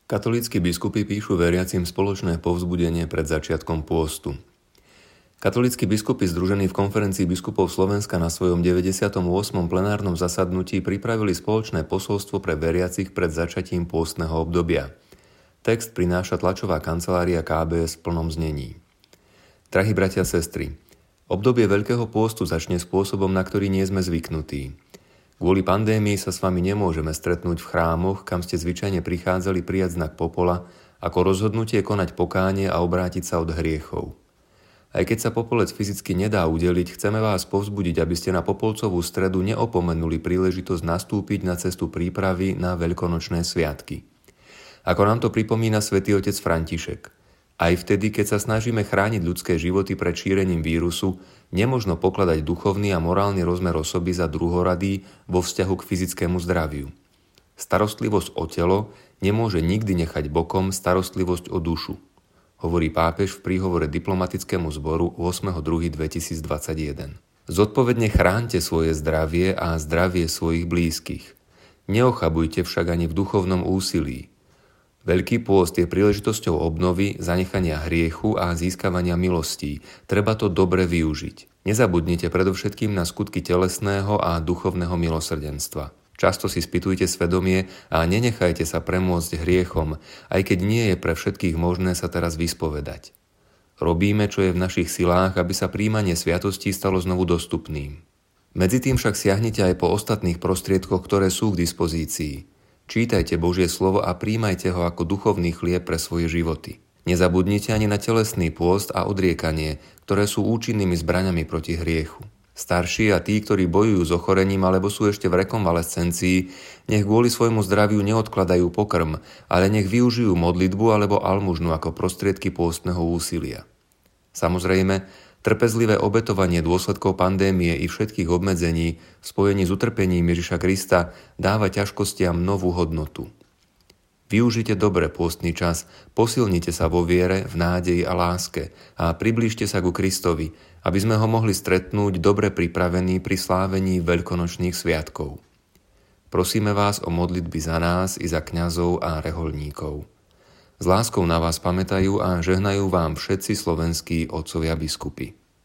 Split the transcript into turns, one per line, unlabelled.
Katolícki biskupy píšu veriacim spoločné povzbudenie pred začiatkom pôstu. Katolícki biskupy združení v Konferencii biskupov Slovenska na svojom 98. plenárnom zasadnutí pripravili spoločné posolstvo pre veriacich pred začatím pôstneho obdobia. Text prináša tlačová kancelária KBS v plnom znení. Drahí bratia a sestry, obdobie Veľkého pôstu začne spôsobom, na ktorý nie sme zvyknutí. Kvôli pandémii sa s vami nemôžeme stretnúť v chrámoch, kam ste zvyčajne prichádzali prijať znak popola, ako rozhodnutie konať pokánie a obrátiť sa od hriechov. Aj keď sa popolec fyzicky nedá udeliť, chceme vás povzbudiť, aby ste na Popolcovú stredu neopomenuli príležitosť nastúpiť na cestu prípravy na veľkonočné sviatky. Ako nám to pripomína svätý otec František. Aj vtedy, keď sa snažíme chrániť ľudské životy pred šírením vírusu, nemožno pokladať duchovný a morálny rozmer osoby za druhoradý vo vzťahu k fyzickému zdraviu. Starostlivosť o telo nemôže nikdy nechať bokom starostlivosť o dušu, hovorí pápež v príhovore diplomatickému zboru 8.2.2021. Zodpovedne chránte svoje zdravie a zdravie svojich blízkych. Neochabujte však ani v duchovnom úsilí. Veľký pôst je príležitosťou obnovy, zanechania hriechu a získavania milostí. Treba to dobre využiť. Nezabudnite predovšetkým na skutky telesného a duchovného milosrdenstva. Často si spýtujte svedomie a nenechajte sa premôcť hriechom, aj keď nie je pre všetkých možné sa teraz vyspovedať. Robíme, čo je v našich silách, aby sa prijímanie sviatostí stalo znovu dostupným. Medzi tým však siahnite aj po ostatných prostriedkoch, ktoré sú k dispozícii. Čítajte Božie slovo a príjmajte ho ako duchovný chlieb pre svoje životy. Nezabudnite ani na telesný pôst a odriekanie, ktoré sú účinnými zbraňami proti hriechu. Starší a tí, ktorí bojujú s ochorením alebo sú ešte v rekonvalescencii, nech kvôli svojmu zdraviu neodkladajú pokrm, ale nech využijú modlitbu alebo almužnu ako prostriedky pôstneho úsilia. Samozrejme, trpezlivé obetovanie dôsledkov pandémie i všetkých obmedzení v spojení s utrpením Ježiša Krista dáva ťažkostiam novú hodnotu. Využite dobre pôstny čas, posilnite sa vo viere, v nádeji a láske a priblížte sa ku Kristovi, aby sme ho mohli stretnúť dobre pripravení pri slávení veľkonočných sviatkov. Prosíme vás o modlitby za nás i za kňazov a rehoľníkov. S láskou na vás pamätajú a žehnajú vám všetci slovenskí otcovia biskupy.